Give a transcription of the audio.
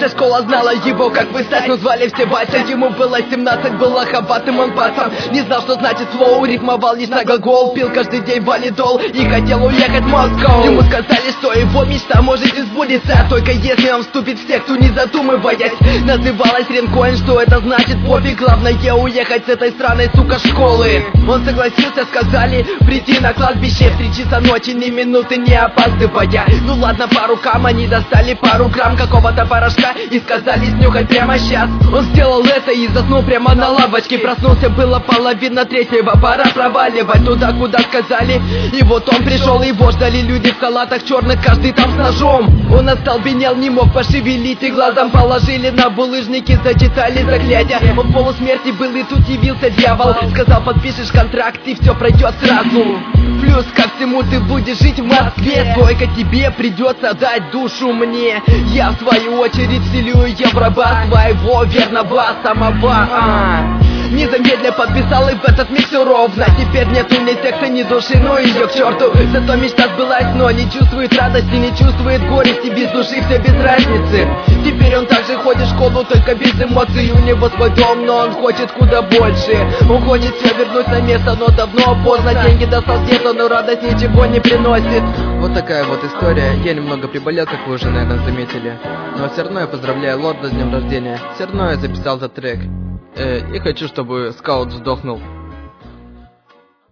Вся школа знала его как высать, но звали все Вася. Ему было 17, был лоховатым он пацан. Не знал, что значит флоу, рифмовал лишь на глагол. Пил каждый день валидол и хотел уехать в Москву. Ему сказали, что его мечта может и сбудется, только если он вступит в секту, не задумываясь. Называлась Ренкоин, что это значит пофиг, главное уехать с этой странной, сука, школы. Он согласился, сказали прийти на кладбище в 3 часа ночи, ни минуты не опаздывая. Ну ладно, по рукам они достали пару грамм какого-то порошка и сказали снюхать прямо сейчас. Он сделал это и заснул прямо на лавочке. Проснулся, было 2:30, пора проваливать туда, куда сказали. И вот он пришел, его ждали люди в халатах черных, каждый там с ножом. Он остолбенел, не мог пошевелить и глазом положили на булыжники, зачитали заклятия. Он в полусмерти был, и тут явился дьявол. Сказал, подпишешь контракт и все пройдет сразу. Плюс ко всему ты будешь жить в Москве, только тебе придется дать душу мне. Я в свою очередь вселю евробас своего верного самого. Не замедля подписал, и в этот миг все ровно. Теперь нету ни секты, ни души, ну ее к черту. Зато мечта сбылась, но не чувствует радости, не чувствует горести, без души все без разницы. Теперь он также ходит в школу, только без эмоций. У него свой дом, но он хочет куда больше. Он хочет все вернуть на место, но давно поздно. Деньги достал где-то, но радость ничего не приносит. Вот такая вот история. Я немного приболел, как вы уже, наверное, заметили. Но все равно я поздравляю Лорда с днем рождения. Все равно я записал этот трек. И хочу, чтобы скаут сдохнул.